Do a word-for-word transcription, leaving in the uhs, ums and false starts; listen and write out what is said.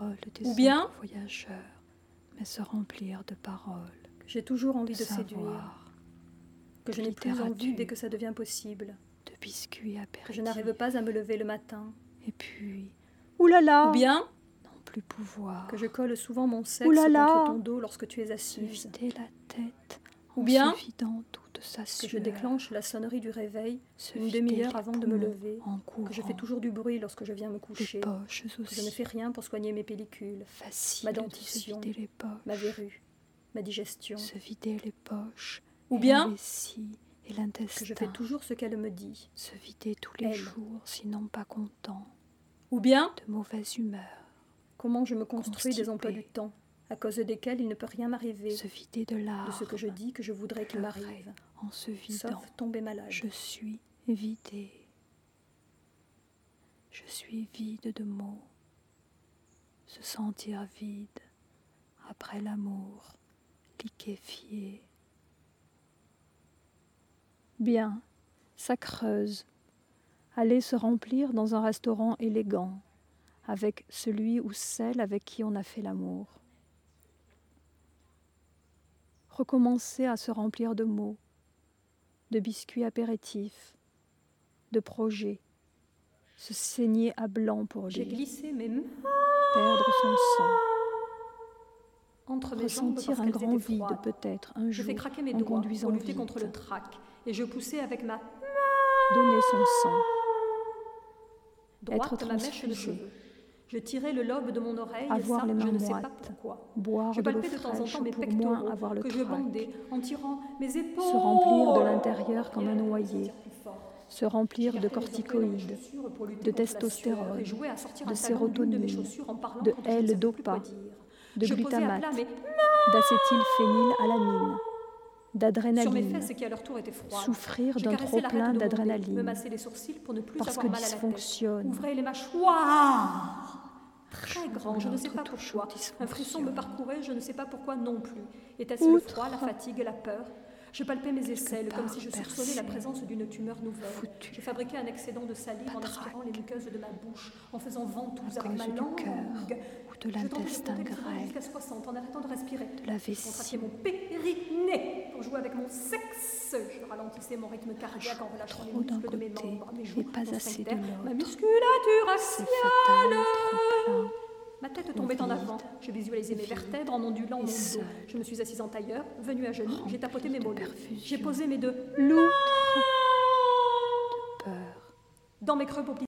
paroles des Ou bien autres voyageurs, mais se remplir de paroles. J'ai toujours envie de de séduire, savoir, que de je n'ai plus littérature, envie dès que ça devient possible, de biscuits apéritifs. que je n'arrive pas à me lever le matin. Et puis, oulala, Ou bien non plus pouvoir. que je colle souvent mon sexe Oulala, contre ton dos lorsque tu es se assise. vider la tête Ou en bien se vidant toute sa que sueur. je déclenche la sonnerie du réveil Se une vider demi-heure les avant de me poumons lever, en courant. que je fais toujours du bruit lorsque je viens me Les coucher, poches que je ne aussi. fais rien pour soigner mes pellicules, Facile ma de se dentition, vider les poches. ma verrue, ma digestion. Se vider les poches. Ou et bien la vessie et l'intestin. que je fais toujours ce qu'elle me dit. Se vider tous les Elle. jours, sinon pas content. Ou bien De mauvaise humeur. comment je me construis des Constipée. emplois du temps, à cause desquels il ne peut rien m'arriver, Se vider de l'art. de ce que je dis que je voudrais qu'il pleurer m'arrive, en se vidant. sauf tomber malade. Je suis vidée. Je suis vide de mots. Se sentir vide après l'amour, liquéfié. Bien, ça creuse. Aller se remplir dans un restaurant élégant, avec celui ou celle avec qui on a fait l'amour. Recommencer à se remplir de mots, de biscuits apéritifs, de projets, se saigner à blanc pour J'ai lire, glissé mes mains perdre son sang, entre mes jambes ressentir parce un qu'elles grand étaient vide froides. peut-être un Je jour fais craquer mes en doigts conduisant pour lutter vite, contre le trac, et je poussais avec ma donner son sang, droite être ma mèche de transfusé, cheveux. Je tirais le lobe de mon oreille, avoir ça, les je mains ne sais pas moites, pourquoi. boire Je de l'eau palpais de temps en fraîche temps mes pour pectoraux, moins avoir le que je trac, bandais en tirant mes épaules. se remplir de l'intérieur comme un Rien, noyer, sentir plus fort. se remplir de J'écartais les orteils dans mes corticoïdes, chaussures pour lutter de contre la sueur testostérone, et jouais à sortir de un talon d'une de mes sérotonine, chaussures en parlant de quand je ne savais plus L-dopa, quoi dire. de Je posais à glutamate, plat mes d'acétylphénylalamine, sur mes d'adrénaline, fesses qui à leur tour étaient froides. souffrir Je d'un caressais l'arête trop-plein de mon nez, me d'adrénaline, massais les sourcils pour ne plus parce avoir que mal à la tête. dysfonctionne. Ouvrez les mâchoires. Très grand, je ne sais pas toujours pourquoi. Un frisson me dysfonctionne. parcourait, je ne sais pas pourquoi non plus. Était-ce Outre. le froid, la fatigue, la peur? Je palpais mes aisselles comme si je part soupçonnais la percée. présence d'une tumeur nouvelle. Foutu. Je fabriquais un excédent de salive en Patraque. aspirant les muqueuses de ma bouche, en faisant ventouse À avec ma cause du langue. cœur ou de Je tentais de l'intestin compter mes secondes grêle, jusqu'à soixante en arrêtant de respirer. de la Je contractais vessie, mon périnée pour jouer avec mon sexe. Je ralentissais mon rythme cardiaque en relâchant les trop d'un muscles de mes côté membres, mes et joues, pas mon assez de sphincter, ma l'autre. musculature C'est axiale. fatal, trop plein. Ma tête tombait en vide, avant. Je visualisais mes vide vertèbres en ondulant et mon dos. seul. Je me suis assise en tailleur, venue à genoux, j'ai tapoté mes de mollets. perfusion. J'ai posé mes deux L'outre de peur. dans mes creux paupières.